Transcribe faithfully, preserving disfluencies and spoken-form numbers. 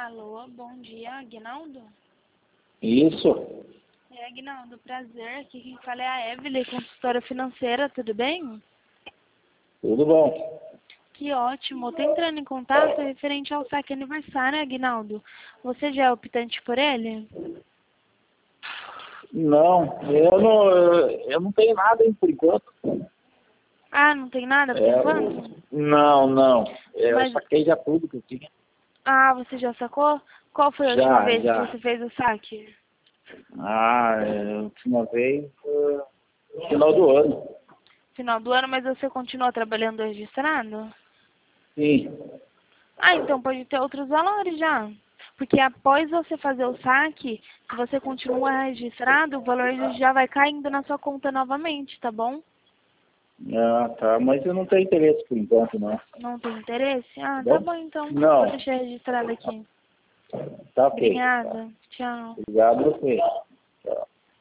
Alô, bom dia, Aguinaldo? Isso. É, Aguinaldo, prazer. Aqui quem fala é a Evelyn, consultora financeira, tudo bem? Tudo bom. Que ótimo. Eu tô entrando em contato referente ao saque aniversário, Aguinaldo. Você já é optante por ele? Não, eu não, eu não tenho nada aí por enquanto. Ah, não tem nada por É, enquanto? não, não. Eu Mas, saquei já tudo que eu tinha. ah, você já sacou? Qual foi a última Já, vez que já. você fez o saque? Ah, é, a última vez foi no final do ano. Final do ano, mas você continua trabalhando registrado? Sim. Ah, então pode ter outros valores já. Porque após você fazer o saque, se você continua registrado, o valor já vai caindo na sua conta novamente, tá bom? Ah, tá. Mas eu não tenho interesse por enquanto, não. Não tem interesse? Ah, tá Bom? bom então. Não. Vou deixar registrado aqui. Tá ok. Obrigada. Tchau. Obrigado a você. Tchau.